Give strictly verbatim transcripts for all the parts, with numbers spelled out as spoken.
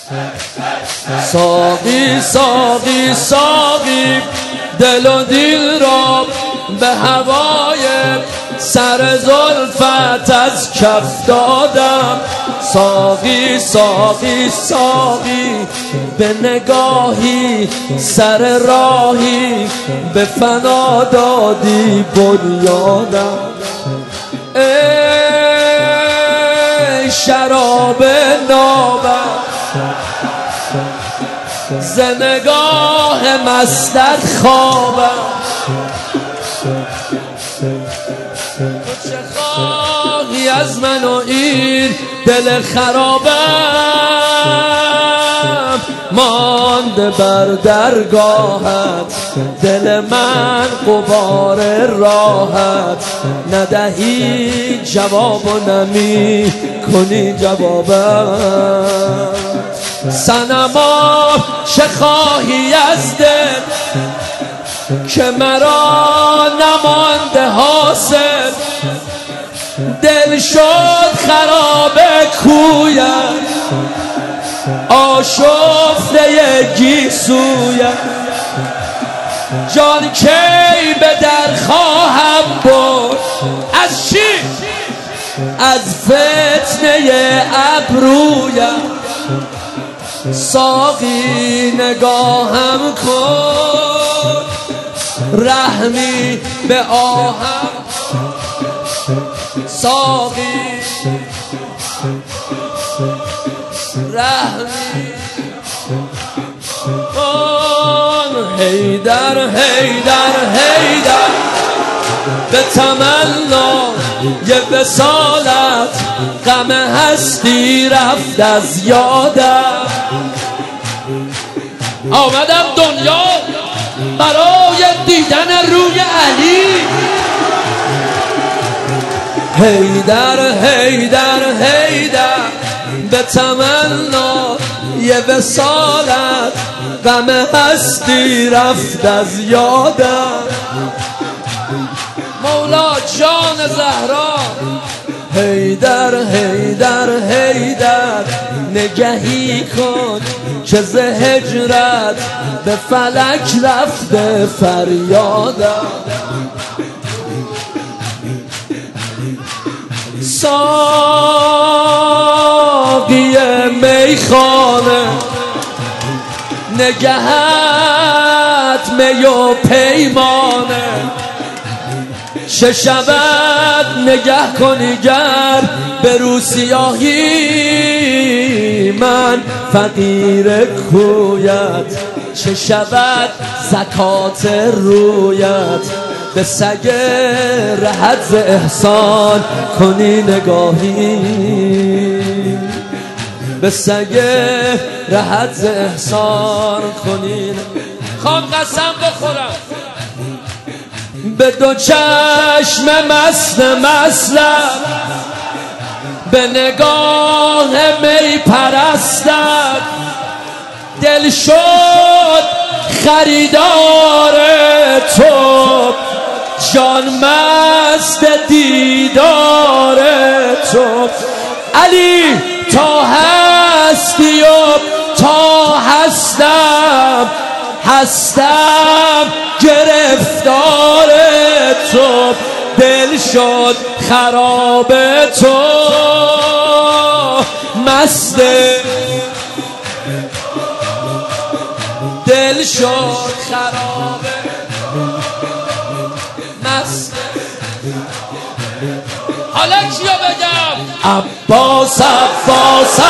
ساقی ساقی ساقی دل و دیل را به هوای سر زلفت از کف دادم. ساقی ساقی ساقی به نگاهی سر راهی به فنا دادی بنیادم. ای شراب نابم ز نگاه مستت خوابم. تو چه خواهی از من و این دل خرابم؟ مانده بر درگاهت دل من غبار راحت. ندهی جواب و نمی کنی جوابم. صنما چه خواهی از دل که مرا نمانده حاصل؟ دل شد خراب کویم آشفته گیسویم. جان کی به در خواهم برد از چی؟ از فتنه ابرویم. ساقی نگاهم کن رحمی به آهم. ساقی رحمی کن. حیدر حیدر حیدر به تمنای وصالت غم هستی رفت از یادم. آمدم دنیا برای دیدن روی علی. حیدر حیدر حیدر به تمنای وصالت غم هستی رفت از یادم. مولا جان زهرا حیدر حیدر حیدر نگهی کن که ز هجرت به فلک رفته فریادم. ساقی میخانه نگهت می و پیمانه. چه شود نگه کنی گر به رو سیاهی من فقیر کویت؟ چه شود زکات رویت به سگ رهت ز احسان کنی نگاهی؟ به سگ رهت ز احسان کنی. خوام قسم بخورم به دو چشم مست مسلم به نگاه می پرستم. دل شد خریدار تو جان مست دیدار تو. علی تا هستی و تا هستم هستم گرفتار تو. دل شد خراب تو مست دل شد خراب مست. حالا چیا بگم؟ عباس عباس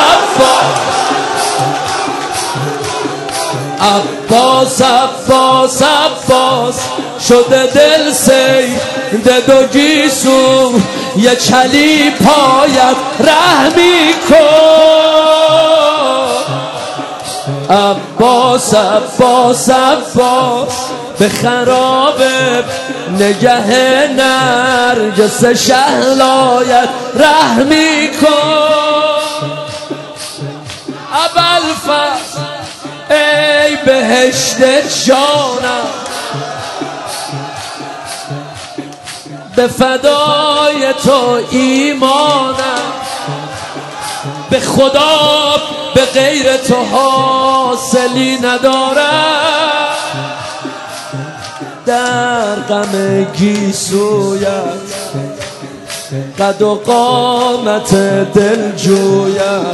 عباس عباس عباس شده دل سید دو گیسو یه چلی پایت رحمی کن. عباس عباس عباس به خراب نگه نرگس شهلایت رحمی کن. ابوالفضل ای بهشت جانم به فدای تو ایمانم. به خدا به غیر تو حاصلی ندارم. در غم گیسویت قد و قامت دل جویت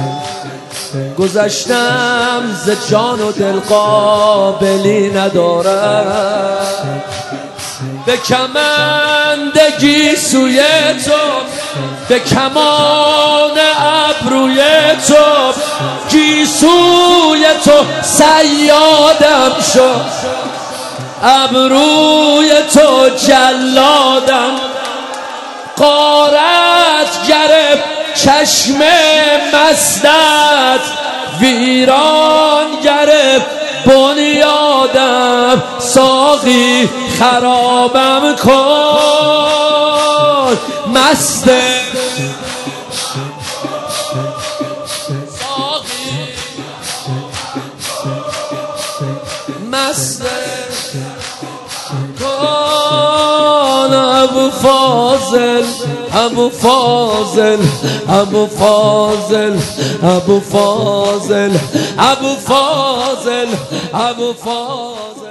گذشتم ز جان و دل قابلی ندارم. به کمند گیسوی تو به کمان ابروی تو گیسوی تو صیادم شد ابروی تو جلادم. غارت گرفت چشم مستت ویران گرفت بنیادم. ساقی خرابم کن مست ساقی مست کن. ابو فاضل ابو فاضل ابو فاضل ابو فاضل ابو فاضل ابو فاضل